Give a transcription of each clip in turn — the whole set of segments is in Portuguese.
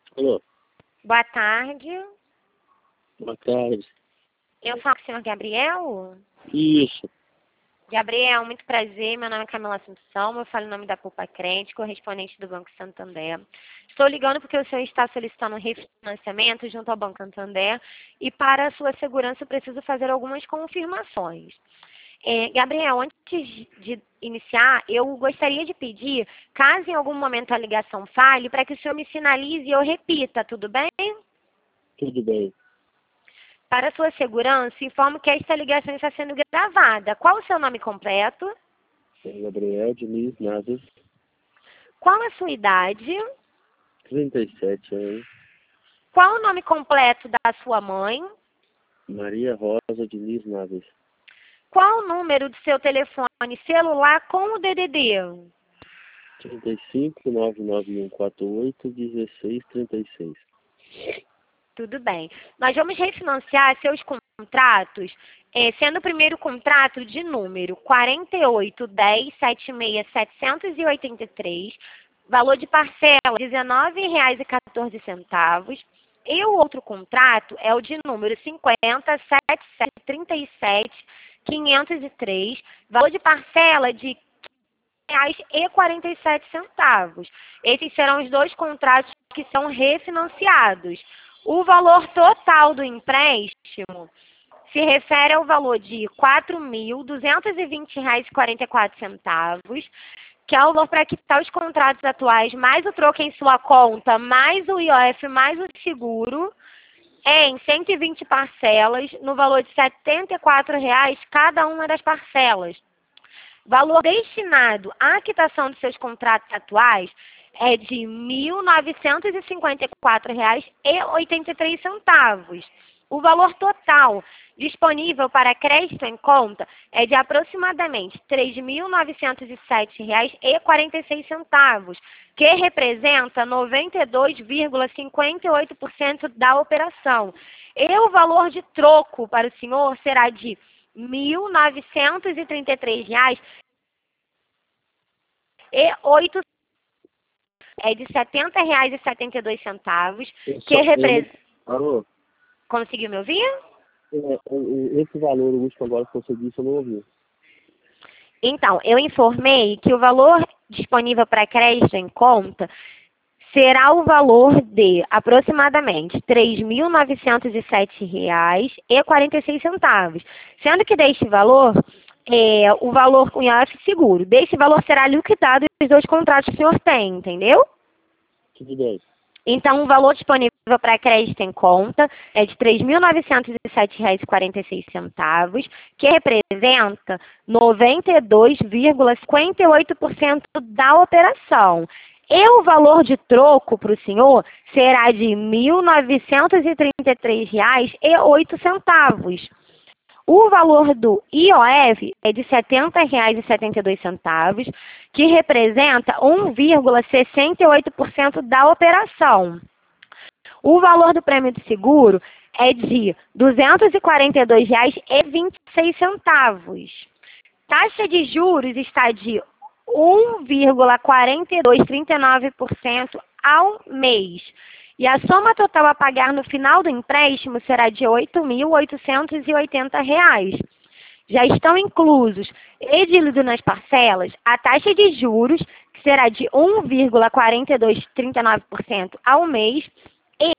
Alô, Boa tarde. boa tarde. Eu falo com o senhor Gabriel. Isso, Gabriel, muito prazer. Meu nome é Camila Assunção. Eu falo em nome da Poupa Crente, correspondente do Banco Santander. Estou ligando porque o senhor está solicitando um refinanciamento junto ao Banco Santander e para a sua segurança eu preciso fazer algumas confirmações. Gabriel, antes de iniciar, eu gostaria de pedir, caso em algum momento a ligação falhe, para que o senhor me sinalize e eu repita, tudo bem? tudo bem. Para sua segurança, informo que esta ligação está sendo gravada. Qual o seu nome completo? É Gabriel Diniz Naves, Qual a sua idade? 37 anos. Qual o nome completo da sua mãe? Maria Rosa Diniz Naves, Qual o número do seu telefone celular com o DDD? 35 99148 1636. Tudo bem. Nós vamos refinanciar seus contratos, sendo o primeiro contrato de número 481076 783, valor de parcela R$ 19,14. E o outro contrato é o de número 507737 503, valor de parcela de R$ 15,47. Esses serão os dois contratos que são refinanciados. O valor total do empréstimo se refere ao valor de R$ 4.220,44, que é o valor para quitar os contratos atuais, mais o troco em sua conta, mais o IOF, mais o seguro, em 120 parcelas, no valor de R$ 74,00 cada uma das parcelas. Valor destinado à quitação dos seus contratos atuais é de R$ 1.954,83. O valor total disponível para crédito em conta é de aproximadamente R$ 3.907,46, que representa 92,58% da operação. E o valor de troco para o senhor será de R$ 1.933,08, de R$ 70,72, que representa... Alô, Conseguiu me ouvir? esse valor último agora que você disse eu não ouvi. Então, eu informei que o valor disponível para crédito em conta será o valor de aproximadamente R$ 3.907,46, sendo que deste valor, o valor com IOF seguro, deste valor será liquidado os dois contratos que o senhor tem, entendeu? Tudo bem. Então, o valor disponível para crédito em conta é de R$ 3.907,46, que representa 92,58% da operação. E o valor de troco para o senhor será de R$ 1.933,08. O valor do IOF é de R$ 70,72, que representa 1,68% da operação. O valor do prêmio de seguro é de R$ 242,26. Taxa de juros está de 1,4239% ao mês. E a soma total a pagar no final do empréstimo será de R$ 8.880. Já estão inclusos e divididos nas parcelas a taxa de juros, que será de 1,4239% ao mês, e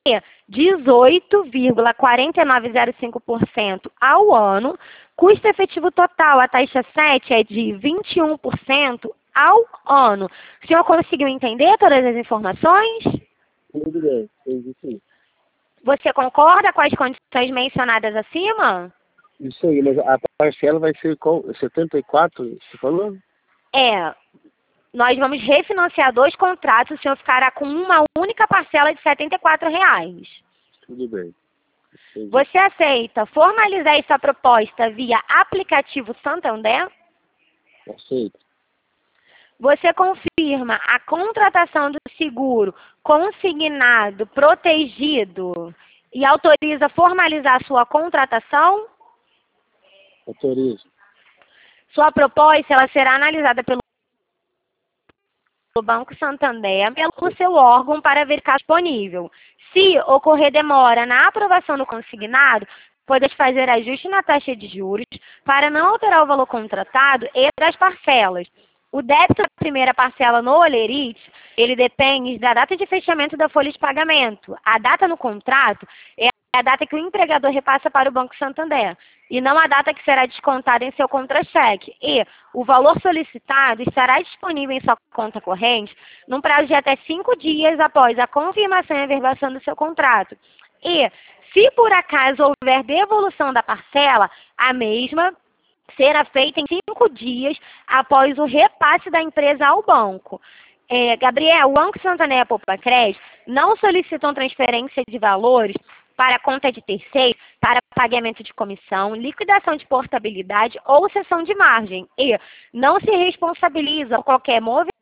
18,4905% ao ano. Custo efetivo total, a taxa 7 é de 21% ao ano. O senhor conseguiu entender todas as informações? Tudo bem, entendi sim. Você concorda com as condições mencionadas acima? Isso aí, mas a parcela vai ser qual? 74, você falou? Nós vamos refinanciar dois contratos, o senhor ficará com uma única parcela de R$ 74,00. Tudo bem. Entendi. Você aceita formalizar essa proposta via aplicativo Santander? Aceito. Você confirma a contratação do seguro consignado, protegido e autoriza formalizar a sua contratação? Autorizo. Sua proposta ela será analisada pelo Banco Santander pelo seu órgão para verificar disponível. Se ocorrer demora na aprovação do consignado, pode fazer ajuste na taxa de juros para não alterar o valor contratado e das parcelas. O débito da primeira parcela no Olerite, ele depende da data de fechamento da folha de pagamento. A data no contrato é a data que o empregador repassa para o Banco Santander, e não a data que será descontada em seu contra-cheque. E o valor solicitado estará disponível em sua conta corrente num prazo de até 5 dias após a confirmação e averbação do seu contrato. E, se por acaso houver devolução da parcela, a mesma será feita em 5 dias após o repasse da empresa ao banco. Gabriel, o Banco Santander e a Poupa-Crédito não solicitam transferência de valores para conta de terceiro, para pagamento de comissão, liquidação de portabilidade ou cessão de margem. E não se responsabiliza por qualquer movimento,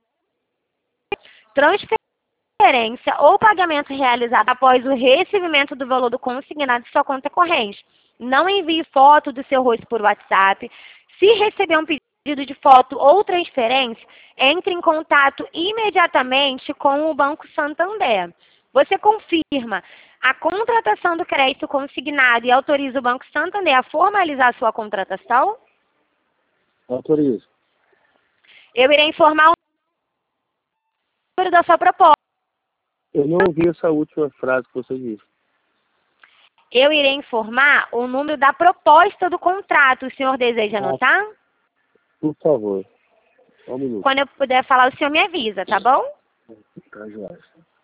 transferência ou pagamento realizado após o recebimento do valor do consignado de sua conta corrente. Não envie foto do seu rosto por WhatsApp. Se receber um pedido de foto ou transferência, entre em contato imediatamente com o Banco Santander. Você confirma a contratação do crédito consignado e autoriza o Banco Santander a formalizar a sua contratação? Autorizo. Eu irei informar o número da sua proposta. Eu não ouvi essa última frase que você disse. Eu irei informar o número da proposta do contrato. O senhor deseja anotar? Por favor. Só um minuto. Quando eu puder falar, o senhor me avisa, tá bom? Tá, Joás.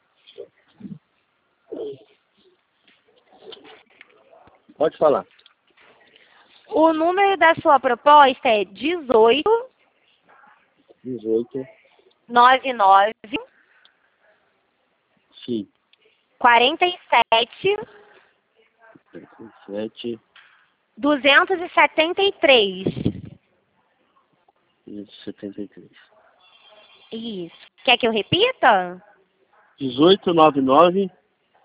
Pode falar. O número da sua proposta é 18 99 Sim. 47 7 273. 73. Isso. Quer que eu repita? 1899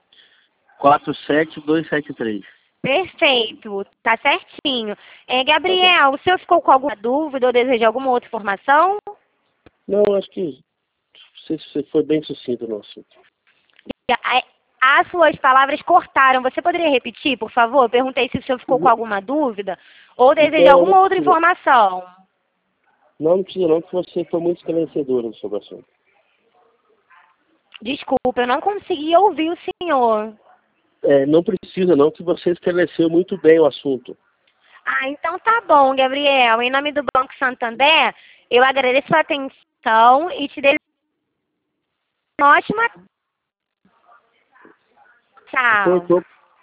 47273. Perfeito, tá certinho. Gabriel, o senhor ficou com alguma dúvida ou deseja alguma outra informação? Não, acho que você foi bem sucinto no assunto. As suas palavras cortaram. Você poderia repetir, por favor? Eu perguntei se o senhor ficou com alguma dúvida ou deseja alguma outra informação. Não precisa não, porque você foi muito esclarecedora sobre o assunto. Desculpa, eu não consegui ouvir o senhor. Não precisa não, que você esclareceu muito bem o assunto. Então tá bom, Gabriel. Em nome do Banco Santander, eu agradeço a atenção e te desejo uma ótima... Tchau.